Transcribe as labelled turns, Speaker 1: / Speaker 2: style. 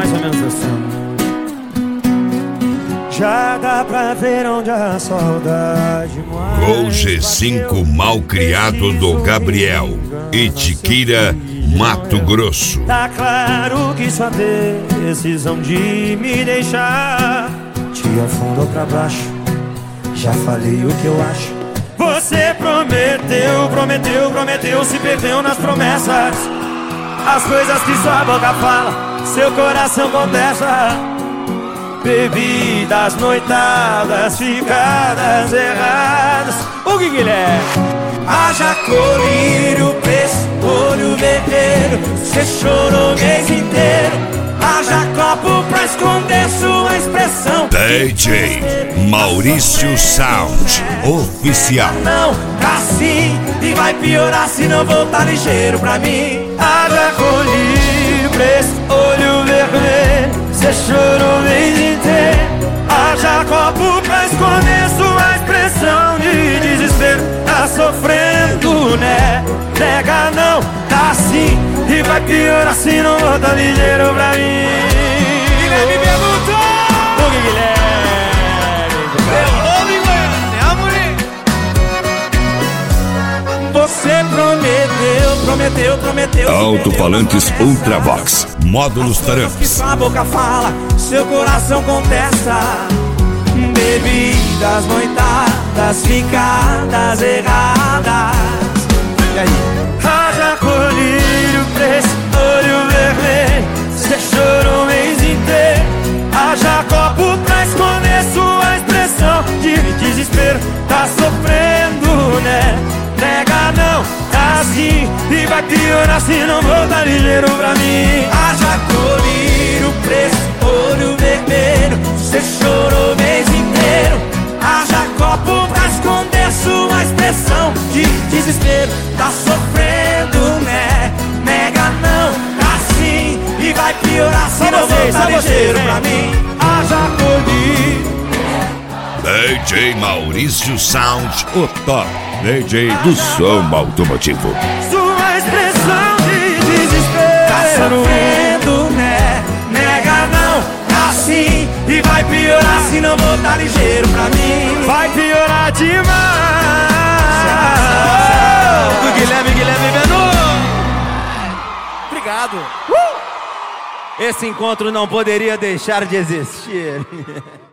Speaker 1: mais ou menos assim. Já dá pra ver onde a saudade mais.
Speaker 2: Gol G5 Malcriado do Gabriel, Itiquira, Mato Grosso.
Speaker 1: Tá claro que sua decisão de me deixar te afundou pra baixo. Já falei o que eu acho. Você prometeu, se perdeu nas promessas. As coisas que sua boca fala, seu coração contesta. Bebidas, noitadas, ficadas erradas. O que Guilherme? Haja colírio, preço, olho vermelho. Cê chorou o mês inteiro. Haja copo pra esconder sua expressão.
Speaker 2: DJ Maurício Sound Oficial.
Speaker 1: Não, tá assim e vai piorar se não voltar ligeiro pra mim. Haja colírio, preço, olho vermelho. Cê chorou o mês inteiro. Haja copo pra esconder sua expressão de desespero. Tá sofrendo, né? Nega não, tá assim e vai piorar se não voltar ligeiro pra mim. Guilherme perguntou. O que Guilherme? Você prometeu.
Speaker 2: Alto-falantes Ultravox, módulos Taramps.
Speaker 1: Sua boca fala, seu coração contesta. Bebidas, noitadas, ficadas erradas. E aí? Haja colírio, preço, olho vermelho. Cê chorou o mês inteiro. Haja copo pra esconder sua expressão de desespero. Tá sofrendo, né? Nega não, tá assim e vai piorar se não voltar ligeiro pra mim. Haja colírio, preço, olho vermelho. Cê chorou o mês inteiro. Haja copo pra esconder sua expressão de desespero. Tá sofrendo, né? Nega não, tá assim e vai piorar se não voltar ligeiro pra mim. Haja colírio.
Speaker 2: DJ Maurício Sound, o top DJ do som automotivo.
Speaker 1: Sua expressão de desespero. Tá sofrendo, né? Nega não, tá assim e vai piorar se não voltar ligeiro pra mim. Vai piorar demais. O Guilherme Menor. Obrigado. Esse encontro não poderia deixar de existir.